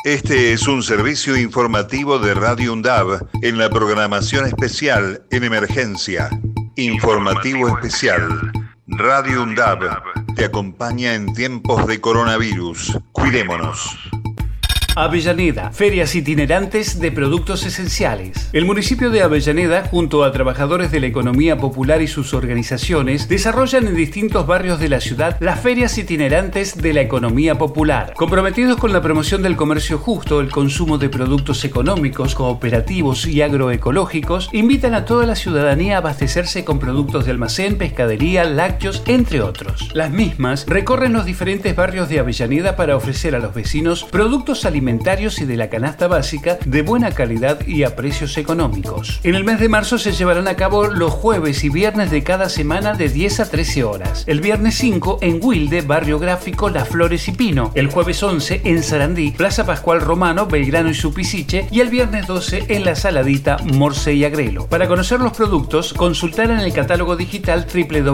Este es un servicio informativo de Radio UNDAB en la programación especial en emergencia. Informativo especial. Radio UNDAB te acompaña en tiempos de coronavirus. Cuidémonos. Avellaneda, ferias itinerantes de productos esenciales. El municipio de Avellaneda, junto a trabajadores de la economía popular y sus organizaciones, desarrollan en distintos barrios de la ciudad las ferias itinerantes de la economía popular. Comprometidos con la promoción del comercio justo, el consumo de productos económicos, cooperativos y agroecológicos, invitan a toda la ciudadanía a abastecerse con productos de almacén, pescadería, lácteos, entre otros. Las mismas recorren los diferentes barrios de Avellaneda para ofrecer a los vecinos productos alimentarios y de la canasta básica de buena calidad y a precios económicos. En el mes de marzo se llevarán a cabo los jueves y viernes de cada semana de 10 a 13 horas. El viernes 5 en Wilde, Barrio Gráfico, Las Flores y Pino. El jueves 11 en Sarandí, Plaza Pascual Romano, Belgrano y Supisiche. Y el viernes 12 en La Saladita, Morce y Agrelo. Para conocer los productos, consultar en el catálogo digital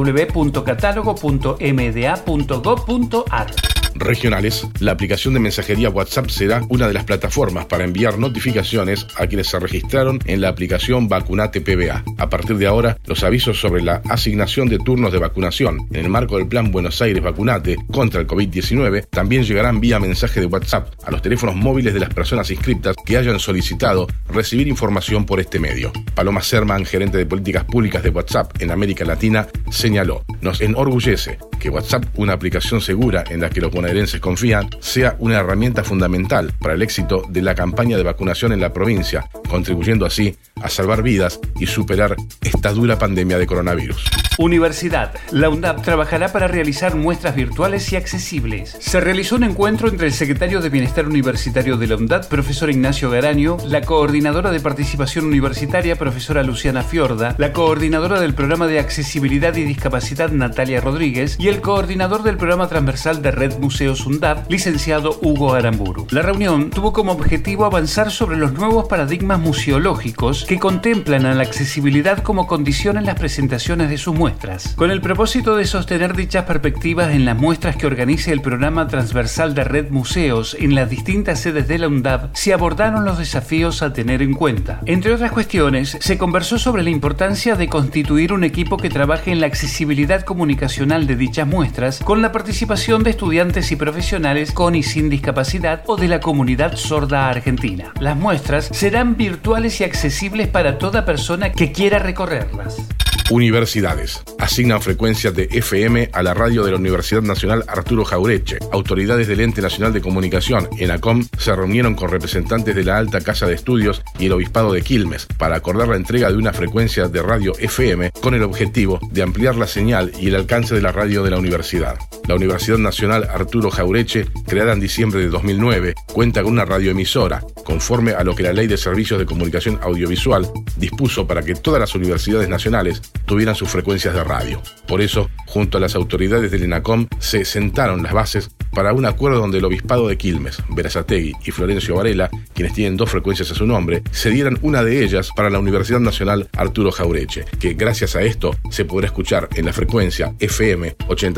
www.catálogo.mda.gov.ar. Regionales, la aplicación de mensajería WhatsApp será una de las plataformas para enviar notificaciones a quienes se registraron en la aplicación Vacunate PBA. A partir de ahora, los avisos sobre la asignación de turnos de vacunación en el marco del Plan Buenos Aires Vacunate contra el COVID-19 también llegarán vía mensaje de WhatsApp a los teléfonos móviles de las personas inscritas que hayan solicitado recibir información por este medio. Paloma Serman, gerente de políticas públicas de WhatsApp en América Latina, señaló: nos enorgullece que WhatsApp, una aplicación segura en la que los bonaerenses confían, sea una herramienta fundamental para el éxito de la campaña de vacunación en la provincia, contribuyendo así a salvar vidas y superar esta dura pandemia de coronavirus. Universidad. La UNDAB trabajará para realizar muestras virtuales y accesibles. Se realizó un encuentro entre el secretario de Bienestar Universitario de la UNDAB, profesor Ignacio Garanio, la coordinadora de participación universitaria, profesora Luciana Fiorda, la coordinadora del programa de accesibilidad y discapacidad, Natalia Rodríguez, y el coordinador del programa transversal de Red Museos UNDAB, licenciado Hugo Aramburu. La reunión tuvo como objetivo avanzar sobre los nuevos paradigmas museológicos que contemplan a la accesibilidad como condición en las presentaciones de sus muestras, con el propósito de sostener dichas perspectivas en las muestras que organice el programa transversal de Red Museos en las distintas sedes de la UNDAB. Se abordaron los desafíos a tener en cuenta. Entre otras cuestiones, se conversó sobre la importancia de constituir un equipo que trabaje en la accesibilidad comunicacional de dichas muestras, con la participación de estudiantes y profesionales con y sin discapacidad o de la comunidad sorda argentina. Las muestras serán virtuales y accesibles para toda persona que quiera recorrerlas. Universidades. Asignan frecuencias de FM a la radio de la Universidad Nacional Arturo Jaureche. Autoridades del Ente Nacional de Comunicación, ENACOM, se reunieron con representantes de la Alta Casa de Estudios y el Obispado de Quilmes para acordar la entrega de una frecuencia de radio FM con el objetivo de ampliar la señal y el alcance de la radio de la universidad. La Universidad Nacional Arturo Jaureche, creada en diciembre de 2009, cuenta con una radioemisora, conforme a lo que la Ley de Servicios de Comunicación Audiovisual dispuso para que todas las universidades nacionales tuvieran sus frecuencias de radio. Por eso, junto a las autoridades del ENACOM, se sentaron las bases para un acuerdo donde el Obispado de Quilmes, Berazategui y Florencio Varela, quienes tienen 2 frecuencias a su nombre, cedieran una de ellas para la Universidad Nacional Arturo Jaureche, que gracias a esto se podrá escuchar en la frecuencia FM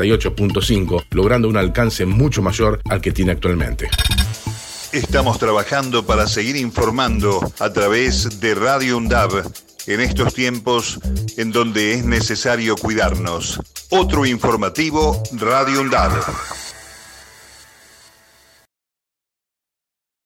88.5, logrando un alcance mucho mayor al que tiene actualmente. Estamos trabajando para seguir informando a través de Radio UNDAB en estos tiempos en donde es necesario cuidarnos. Otro informativo, Radio UNDAB.